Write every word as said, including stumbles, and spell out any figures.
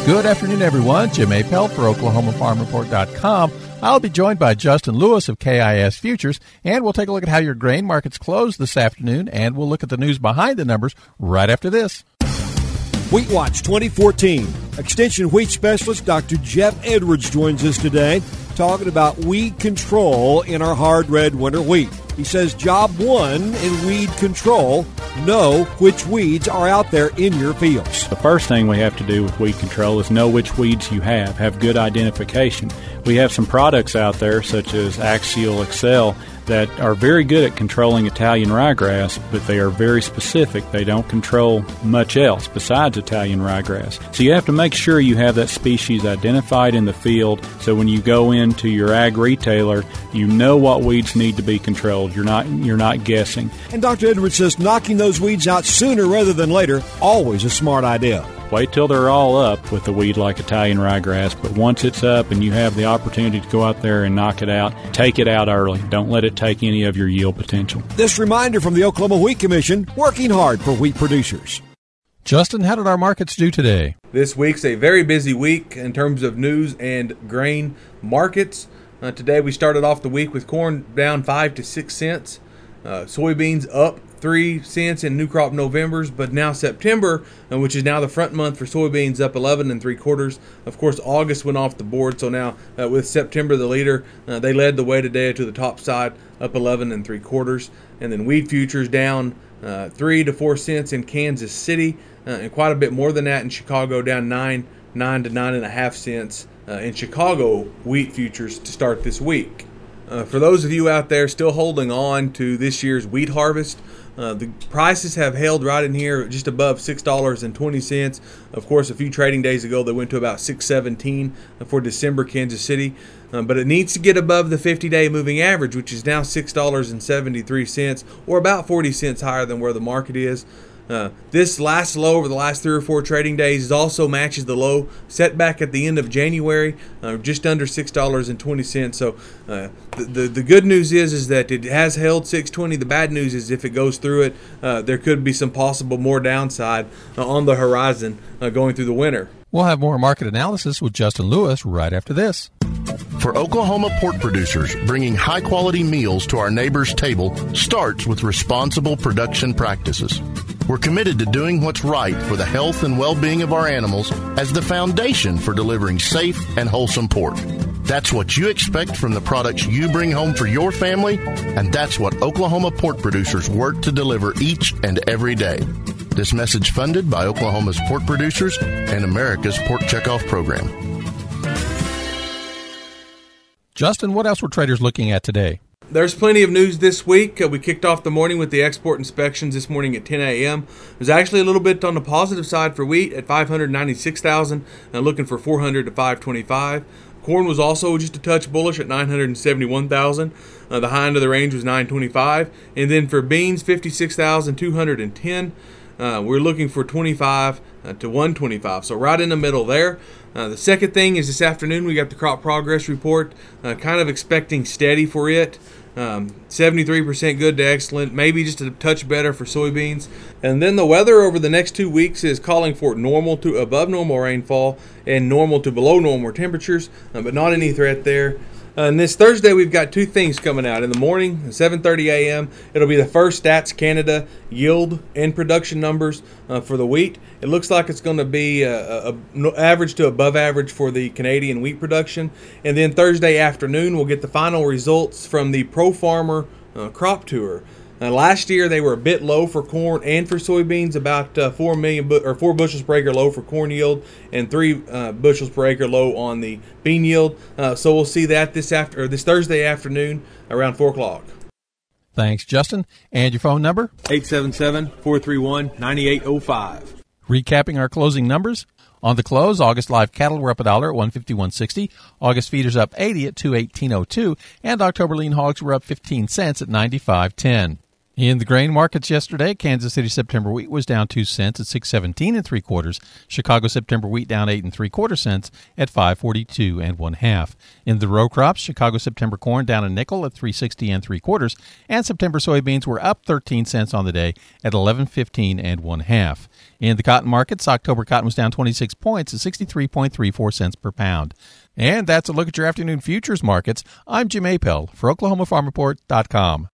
Good afternoon, everyone. Jim Appel for Oklahoma Farm Report dot com. I'll be joined by Justin Lewis of K I S Futures, and we'll take a look at how your grain markets closed this afternoon, and we'll look at the news behind the numbers right after this. Wheat Watch twenty fourteen. Extension wheat specialist Doctor Jeff Edwards joins us today talking about weed control in our hard red winter wheat. He says job one in weed control, know which weeds are out there in your fields. The first thing we have to do with weed control is know which weeds you have, have good identification. We have some products out there such as Axial Excel that are very good at controlling Italian ryegrass, but they are very specific. They don't control much else besides Italian ryegrass. So you have to make sure you have that species identified in the field, so when you go into your ag retailer, you know what weeds need to be controlled. You're not you're not guessing. And Doctor Edwards says knocking those weeds out sooner rather than later, always a smart idea. Wait till they're all up with a weed like Italian ryegrass, but once it's up and you have the opportunity to go out there and knock it out, take it out early. Don't let it take any of your yield potential. This reminder from the Oklahoma Wheat Commission, working hard for wheat producers. Justin, how did our markets do today? This week's a very busy week in terms of news and grain markets. Uh, today we started off the week with corn down five to six cents, uh, soybeans up three cents in new crop Novembers, but now September, uh, which is now the front month for soybeans, up eleven and three quarters. Of course, August went off the board, so now uh, with September the leader, uh, they led the way today to the top side, up eleven and three quarters. And then wheat futures down uh, three to four cents in Kansas City, uh, and quite a bit more than that in Chicago, down nine, nine to nine and a half cents uh, in Chicago wheat futures to start this week. Uh, for those of you out there still holding on to this year's wheat harvest, Uh, the prices have held right in here just above six dollars and twenty cents. Of course, a few trading days ago, they went to about six seventeen for December Kansas City. Uh, but it needs to get above the fifty-day moving average, which is now six dollars and seventy-three cents, or about forty cents higher than where the market is. Uh, this last low over the last three or four trading days also matches the low set back at the end of January, uh, just under six dollars and twenty cents. So uh, the, the the good news is is that it has held six twenty. The bad news is if it goes through it, uh, there could be some possible more downside uh, on the horizon uh, going through the winter. We'll have more market analysis with Justin Lewis right after this. For Oklahoma pork producers, bringing high-quality meals to our neighbors' table starts with responsible production practices. We're committed to doing what's right for the health and well-being of our animals as the foundation for delivering safe and wholesome pork. That's what you expect from the products you bring home for your family, and that's what Oklahoma pork producers work to deliver each and every day. This message funded by Oklahoma's pork producers and America's Pork Checkoff Program. Justin, what else were traders looking at today? There's plenty of news this week. Uh, we kicked off the morning with the export inspections this morning at ten a.m. It was actually a little bit on the positive side for wheat at five hundred ninety-six thousand, and looking for four hundred to five twenty-five. Corn was also just a touch bullish at nine hundred seventy-one thousand. Uh, the high end of the range was nine twenty-five. And then for beans, fifty-six thousand two hundred ten. Uh, we're looking for twenty-five uh, to one twenty-five, so right in the middle there. Uh, the second thing is this afternoon we got the crop progress report, uh, kind of expecting steady for it. Um, seventy-three percent good to excellent, maybe just a touch better for soybeans. And then the weather over the next two weeks is calling for normal to above normal rainfall and normal to below normal temperatures, uh, but not any threat there. Uh, and this Thursday, we've got two things coming out. In the morning, at seven thirty a.m., it'll be the first Stats Canada yield and production numbers uh, for the wheat. It looks like it's going to be a, a, a average to above average for the Canadian wheat production. And then Thursday afternoon, we'll get the final results from the Pro Farmer uh, crop tour. Now, last year they were a bit low for corn and for soybeans, about uh, four million bu- or four bushels per acre low for corn yield, and three uh, bushels per acre low on the bean yield. Uh, so we'll see that this after or this Thursday afternoon around four o'clock. Thanks, Justin. And your phone number? eight seven seven, four three one, nine eight zero five. Recapping our closing numbers. On the close, August live cattle were up a dollar at one fifty-one sixty. August feeders up eighty at two eighteen oh two, and October lean hogs were up fifteen cents at ninety-five ten. In the grain markets yesterday, Kansas City September wheat was down two cents at six seventeen and three quarters. Chicago September wheat down eight and three quarter cents at five forty-two and one half. In the row crops, Chicago September corn down a nickel at three sixty and three quarters, and September soybeans were up thirteen cents on the day at eleven fifteen and one half. In the cotton markets, October cotton was down twenty-six points at sixty-three point three four cents per pound. And that's a look at your afternoon futures markets. I'm Jim Apel for Oklahoma Farm Report dot com.